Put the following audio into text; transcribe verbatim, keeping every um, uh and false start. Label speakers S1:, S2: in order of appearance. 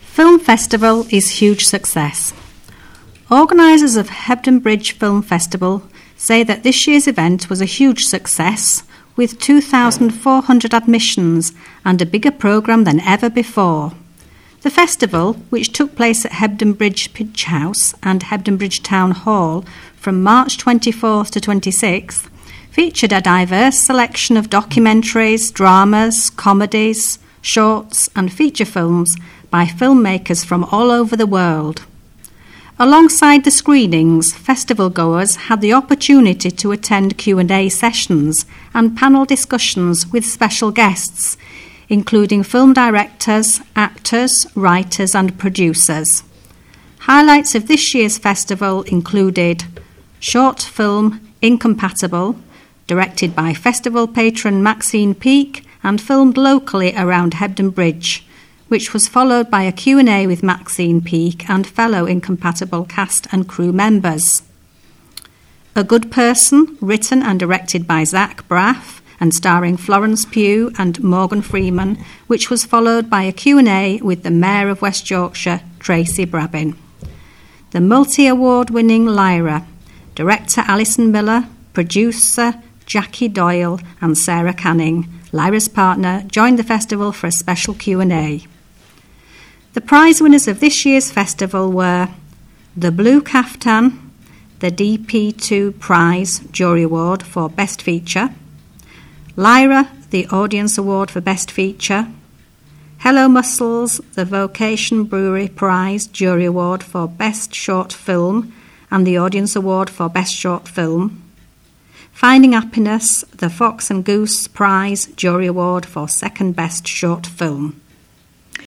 S1: Film Festival is huge success. Organisers of Hebden Bridge Film Festival say that this year's event was a huge success, with two thousand four hundred admissions and a bigger programme than ever before. The festival, which took place at Hebden Bridge Pitch House and Hebden Bridge Town Hall from March twenty-fourth to twenty-sixth, featured a diverse selection of documentaries, dramas, comedies, shorts and feature films by filmmakers from all over the world. Alongside the screenings, festival goers had the opportunity to attend Q and A sessions and panel discussions with special guests, including film directors, actors, writers and producers. Highlights of this year's festival included short film Incompatible, directed by festival patron Maxine Peake and filmed locally around Hebden Bridge, which was followed by a Q and A with Maxine Peake and fellow Incompatible cast and crew members. A Good Person, written and directed by Zach Braff and starring Florence Pugh and Morgan Freeman, which was followed by a Q and A with the Mayor of West Yorkshire, Tracy Brabin. The multi-award-winning Lyra, director Alison Miller, producer Jackie Doyle and Sarah Canning, Lyra's partner, joined the festival for a special Q and A. The prize winners of this year's festival were The Blue Caftan, the D P two Prize Jury Award for Best Feature, Lyra, the Audience Award for Best Feature, Hello Mussels, the Vocation Brewery Prize Jury Award for Best Short Film and the Audience Award for Best Short Film, Finding Happiness, the Fox and Goose Prize Jury Award for Second Best Short Film.